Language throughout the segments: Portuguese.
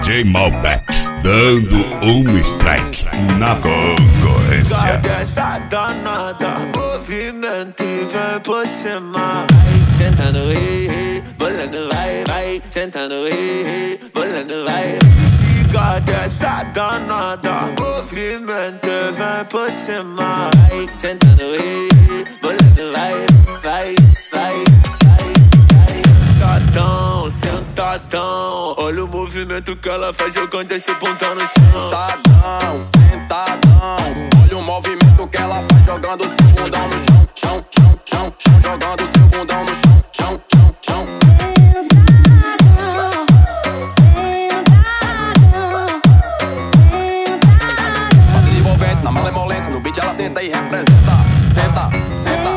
DJ Malbec, dando um strike na concorrência. Cadê essa danada? Movimento e vem por cima. Vai, sentando, bolando, vai, sentando, bolando, vai. Cadê essa danada? Movimento e vem por cima. Vai, sentando, bolando, vai. Sentadão, sentadão. Olha o movimento que ela faz jogando esse bundão no chão. Sentadão, olha o movimento que ela faz jogando seu bundão no chão. Jogando seu bundão no chão. Bota envolvente na malemolência, no beat ela senta e representa. Senta.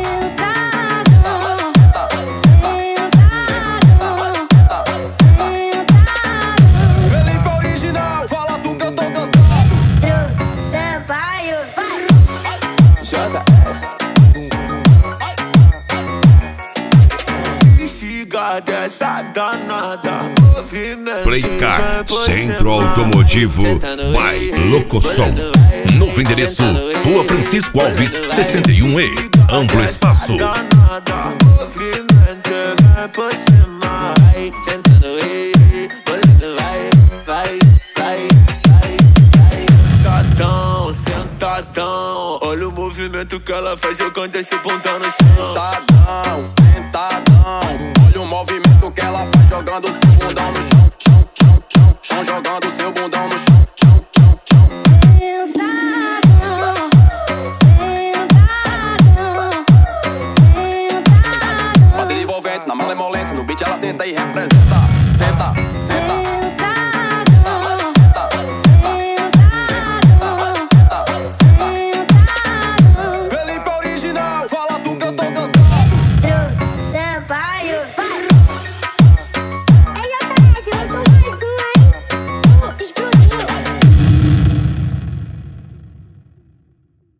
Dessa danada, Playcar, Centro Automotivo, by Locosom. Novo endereço, Rua Francisco Alves, 61E. Amplo espaço. Sentadão, olha o movimento que ela faz jogando esse bundão no chão. Sentadão, olha o movimento que ela faz jogando